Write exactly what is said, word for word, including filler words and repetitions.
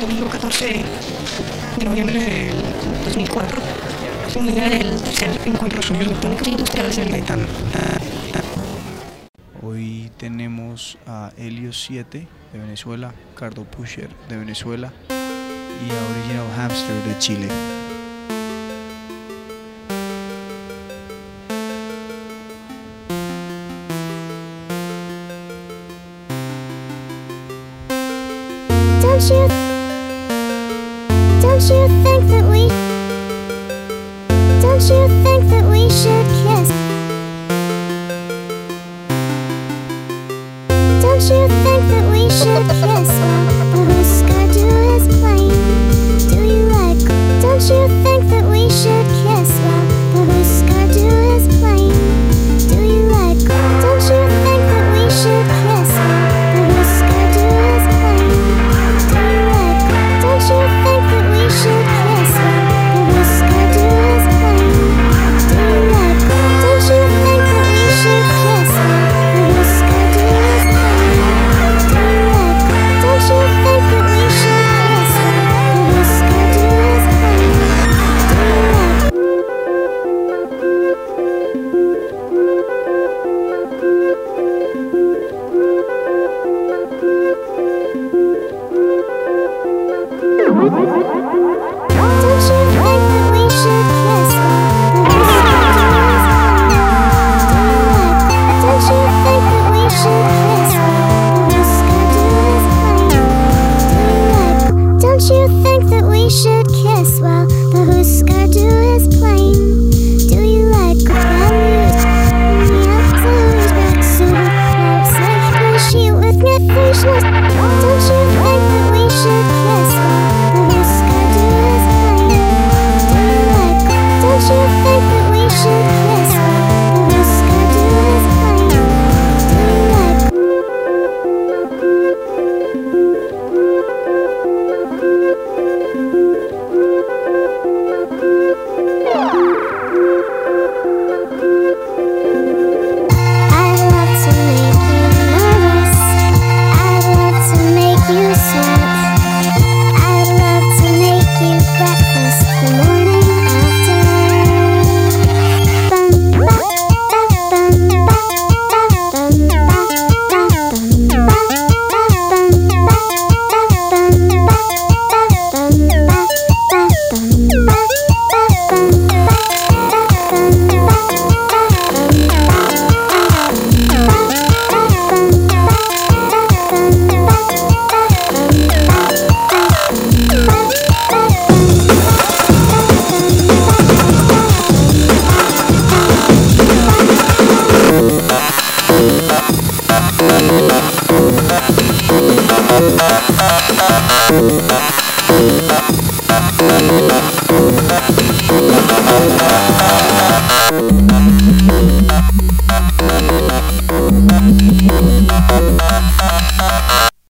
domingo catorce de noviembre del dos mil cuatro, se unía el tercer encuentro de estudios botánicos e industriales en Gaitán. Hoy tenemos a Helios siete de Venezuela, Cardo Pusher de Venezuela y a Original Hamster de Chile. Don't you, don't you think that we, don't you think that we should kiss? Don't you think that we should kiss? Well, the scar do is plain. Do you like? Don't you think that we should kiss? Well, the scar do is plain. Do you like? Don't you think that we should kiss? Well, the scar do is plain. Do you like? Don't you think that we should kiss? Well, the scar do is plain. Do you like? Don't you think that we should kiss? Well, the scar do is plain. Do you like? Don't you think that we should kiss? Well, the scar do is plain. Do you like? Don't you think that we should kiss? Well, the scar do is plain. Do you like? Don't you think that we should kiss? Well, the scar do is plain. Do you like? Don't you think that we should kiss? Well, the huskar do is plain. Do you like? Don't you think that we should kiss? Well, the huskar do is plain. Do you like? Don't you think that we should kiss? Well, the huskar do is plain. Do you like? I'd love to make you nervous. I'd love to make you sweat. I'd love to make you breakfast the morning after. Bum ba ba bum ba ba bum ba ba bum ba ba bum ba ba bum ba ba bum ba ba bum ba ba bum ba ba bum ba. Bye.